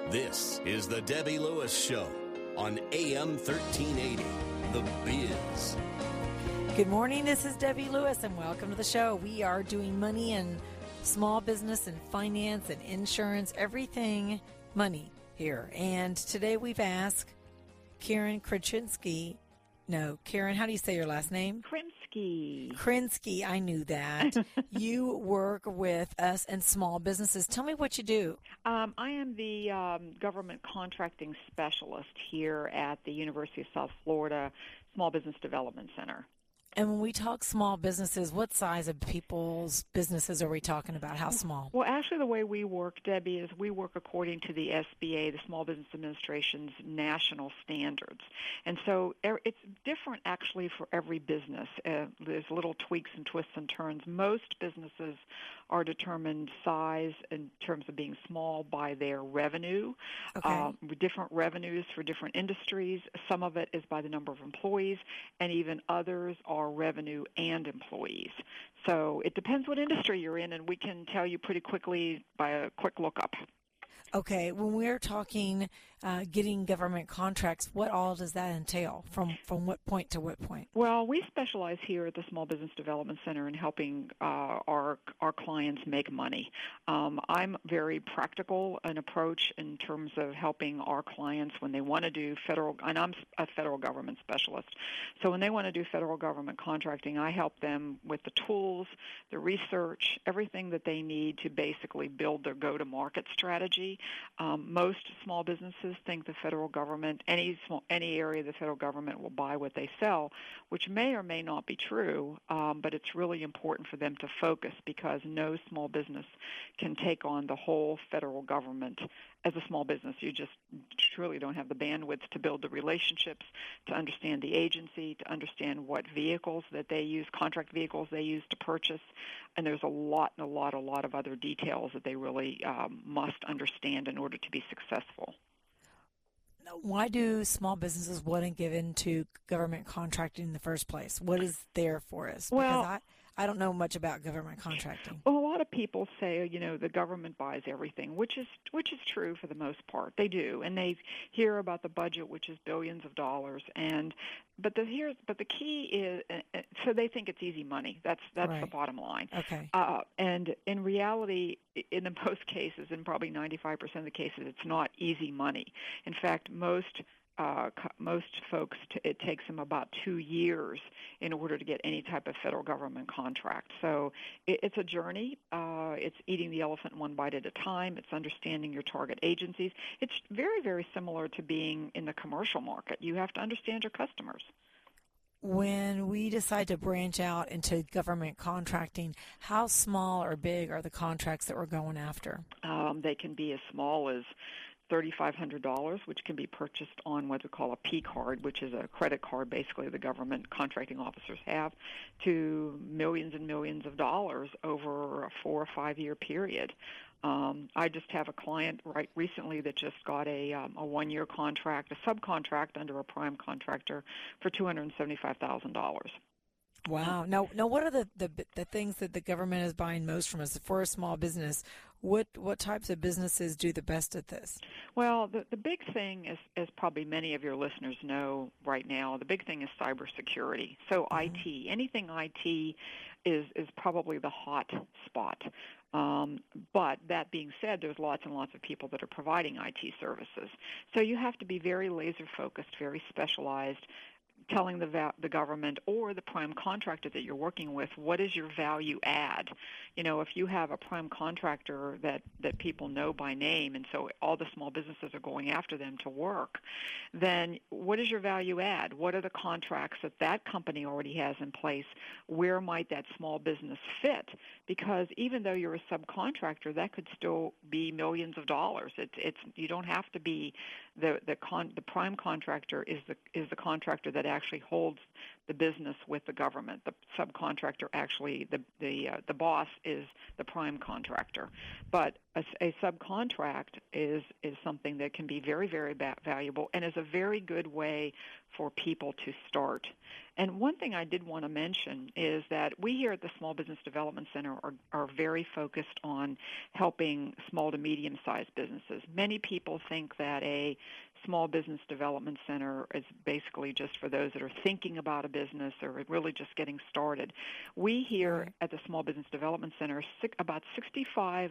This is the Debbie Lewis Show on AM 1380, The Biz. Good morning, this is Debbie Lewis, and welcome to the show. We are doing money and small business and finance and insurance, everything money here. And today we've asked Karen Krasinski. No, Karen, how do you say your last name? Krinsky, I knew that. You work with us and small businesses. Tell me what you do. I am the government contracting specialist here at the University of South Florida Small Business Development Center. And when we talk small businesses, what size of people's businesses are we talking about? How small? Well, actually, the way we work, Debbie, is we work according to the SBA, the Small Business Administration's national standards. And so it's different, actually, for every business. There's little tweaks and twists and turns. Most businesses are determined size in terms of being small by their revenue. Okay. Different revenues for different industries. Some of it is by the number of employees, and even others are revenue and employees. So it depends what industry you're in, and we can tell you pretty quickly by a quick lookup. Okay, when we're talking getting government contracts, what all does that entail? From what point to what point? Well, we specialize here at the Small Business Development Center in helping our clients make money. I'm very practical in approach in terms of helping our clients when they want to do federal, and I'm a federal government specialist. So when they want to do federal government contracting, I help them with the tools, the research, everything that they need to basically build their go-to-market strategy. Most small businesses think the federal government, any area of the federal government will buy what they sell, which may or may not be true, but it's really important for them to focus because no small business can take on the whole federal government as a small business. You just truly don't have the bandwidth to build the relationships, to understand the agency, to understand what vehicles that they use, contract vehicles they use to purchase, and there's a lot of other details that they really must understand in order to be successful. Why do small businesses want to give into government contracting in the first place? What is there for us? Well, because I don't know much about government contracting. Well, a lot of people say, the government buys everything, which is true for the most part. They do, and they hear about the budget, which is billions of dollars, but the key is, so they think it's easy money. That's right. The bottom line. Okay. And in reality, in the most cases, in probably 95% of the cases, it's not easy money. In fact, most folks, it takes them about 2 years in order to get any type of federal government contract. So it's a journey. It's eating the elephant one bite at a time. It's understanding your target agencies. It's very, very similar to being in the commercial market. You have to understand your customers. When we decide to branch out into government contracting, how small or big are the contracts that we're going after? They can be as small as $3,500, which can be purchased on what we call a P card, which is a credit card basically the government contracting officers have, to millions and millions of dollars over a 4 or 5 year period. I just have a client right recently that just got a 1 year contract, a subcontract under a prime contractor for $275,000. Wow. Now, what are the things that the government is buying most from us for a small business? What types of businesses do the best at this? Well, the big thing is, as probably many of your listeners know right now, the big thing is cybersecurity. So IT, anything IT is probably the hot spot. But that being said, there's lots and lots of people that are providing IT services. So you have to be very laser focused, very specialized, telling the government or the prime contractor that you're working with, what is your value add? If you have a prime contractor that people know by name, and so all the small businesses are going after them to work, then what is your value add? What are the contracts that company already has in place? Where might that small business fit? Because even though you're a subcontractor, that could still be millions of dollars. You don't have to be the prime contractor is the contractor that actually holds the business with the government. The subcontractor actually, the boss is the prime contractor. But a subcontract is something that can be very, very valuable and is a very good way for people to start. And one thing I did want to mention is that we here at the Small Business Development Center are very focused on helping small to medium-sized businesses. Many people think that a Small Business Development Center is basically just for those that are thinking about a business or really just getting started. We here at the Small Business Development Center, about 65%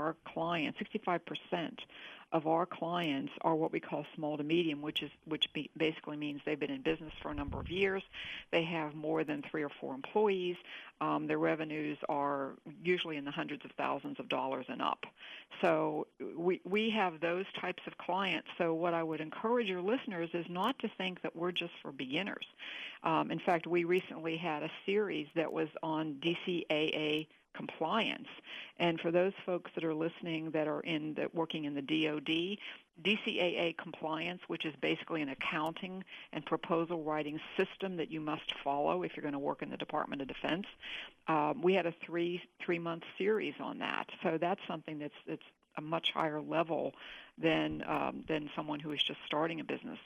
of our clients are what we call small to medium, which basically means they've been in business for a number of years. They have more than 3 or 4 employees. Their revenues are usually in the hundreds of thousands of dollars and up. So we have those types of clients. So what I would encourage your listeners is not to think that we're just for beginners. In fact, we recently had a series that was on DCAA compliance. And for those folks that are listening that are working in the DoD, DCAA compliance, which is basically an accounting and proposal writing system that you must follow if you're going to work in the Department of Defense. We had a three-month series on that. So that's something that's a much higher level than someone who is just starting a business.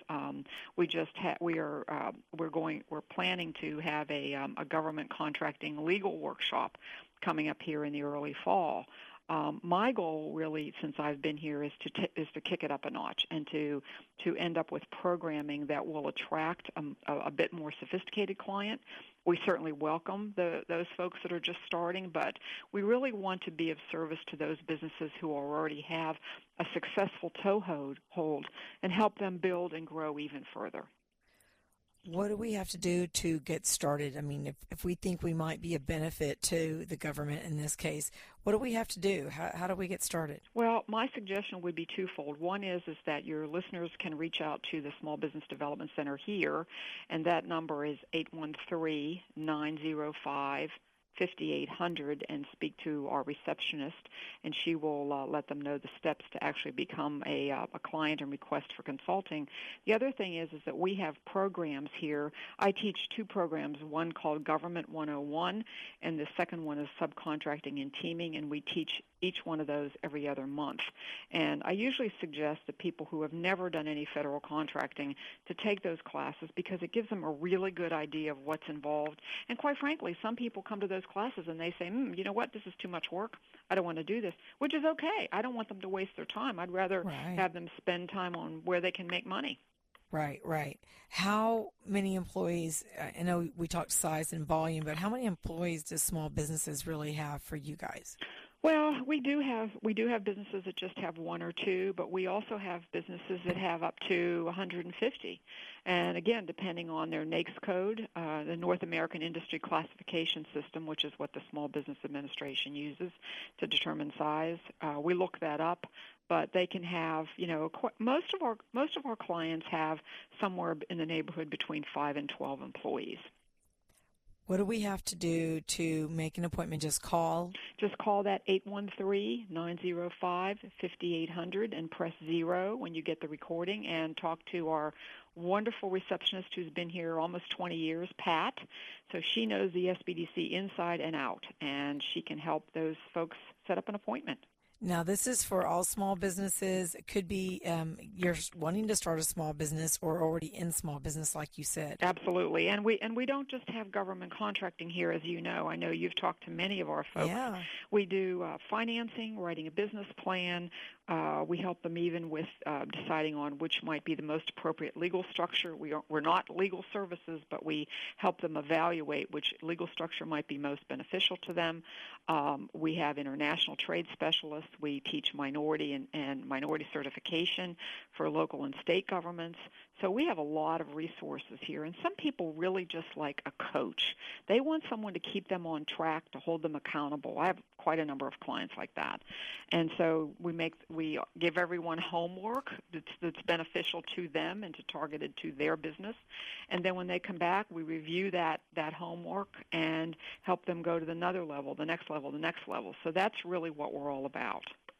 We're planning to have a government contracting legal workshop coming up here in the early fall. My goal, really, since I've been here, is to kick it up a notch and to end up with programming that will attract a bit more sophisticated client. We certainly welcome those folks that are just starting, but we really want to be of service to those businesses who already have a successful toehold and help them build and grow even further. What do we have to do to get started? I mean, if we think we might be a benefit to the government in this case, what do we have to do? How do we get started? Well, my suggestion would be twofold. One is that your listeners can reach out to the Small Business Development Center here, and that number is 813-905-5800 and speak to our receptionist, and she will let them know the steps to actually become a client and request for consulting. The other thing is that we have programs here. I teach 2 programs, one called Government 101, and the second one is Subcontracting and Teaming, and we teach each one of those every other month. And I usually suggest that people who have never done any federal contracting to take those classes because it gives them a really good idea of what's involved. And quite frankly, some people come to those classes and they say, you know what, this is too much work. I don't want to do this, which is okay. I don't want them to waste their time. I'd rather have them spend time on where they can make money. Right. How many employees, I know we talked size and volume, but how many employees do small businesses really have for you guys? Well, we do have businesses that just have 1 or 2, but we also have businesses that have up to 150. And again, depending on their NAICS code, the North American Industry Classification System, which is what the Small Business Administration uses to determine size, we look that up. But they can have, most of our clients have somewhere in the neighborhood between 5 and 12 employees. What do we have to do to make an appointment? Just call? Just call that 813-905-5800 and press 0 when you get the recording and talk to our wonderful receptionist who's been here almost 20 years, Pat. So she knows the SBDC inside and out, and she can help those folks set up an appointment. Now, this is for all small businesses. It could be you're wanting to start a small business or already in small business, like you said. Absolutely. And we don't just have government contracting here, as you know. I know you've talked to many of our folks. Yeah. We do financing, writing a business plan. We help them even with deciding on which might be the most appropriate legal structure. We're not legal services, but we help them evaluate which legal structure might be most beneficial to them. We have international trade specialists. We teach minority and minority certification for local and state governments. So we have a lot of resources here, and some people really just like a coach. They want someone to keep them on track, to hold them accountable. I have quite a number of clients like that. And so we give everyone homework that's beneficial to them and targeted to their business. And then when they come back, we review that homework and help them go to another level, the next level, the next level. So that's really what we're all about.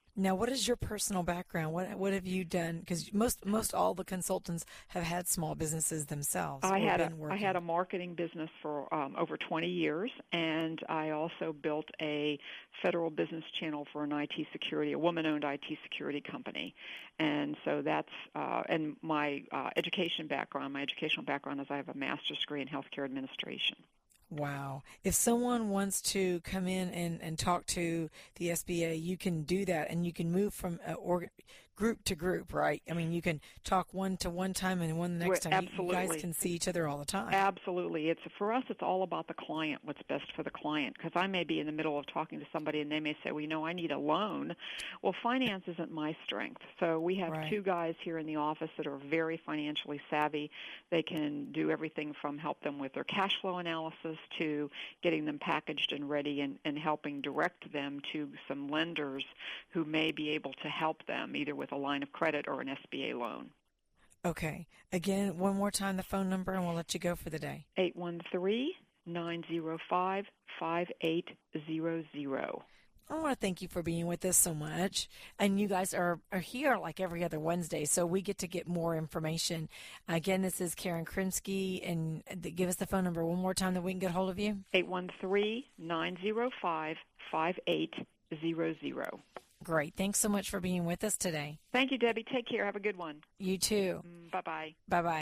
Now, what is your personal background? What have you done? Because most all the consultants have had small businesses themselves. I had a marketing business for over 20 years, and I also built a federal business channel for an IT security, a woman-owned IT security company. And so that's and my educational background is I have a master's degree in healthcare administration. Wow. If someone wants to come in and talk to the SBA, you can do that, and you can move from group to group, right? I mean, you can talk one to one time and one the next time. Absolutely. You guys can see each other all the time. Absolutely. For us, it's all about the client, what's best for the client, because I may be in the middle of talking to somebody and they may say, well, I need a loan. Well, finance isn't my strength. So we have two guys here in the office that are very financially savvy. They can do everything from help them with their cash flow analysis to getting them packaged and ready and helping direct them to some lenders who may be able to help them either with a line of credit or an SBA loan. Okay. Again, one more time, the phone number, and we'll let you go for the day. 813-905-5800. I want to thank you for being with us so much. And you guys are here like every other Wednesday, so we get to get more information. Again, this is Karen Krinsky, and give us the phone number one more time that we can get hold of you. 813-905-5800. Great. Thanks so much for being with us today. Thank you, Debbie. Take care. Have a good one. You too. Bye-bye. Bye-bye.